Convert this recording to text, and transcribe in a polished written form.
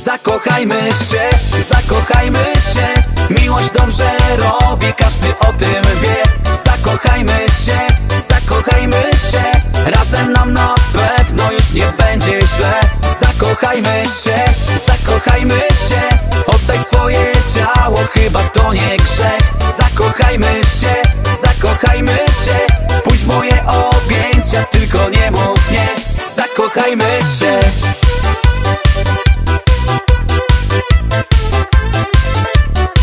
Zakochajmy się, zakochajmy się. Miłość dobrze robi, każdy o tym wie. Zakochajmy się, zakochajmy się. Razem nam na pewno już nie będzie źle. Zakochajmy się, zakochajmy się. Oddaj swoje ciało, chyba to nie grzech. Zakochajmy się, zakochajmy się. Pójdź w moje objęcia, tylko nie mów nie. Zakochajmy się.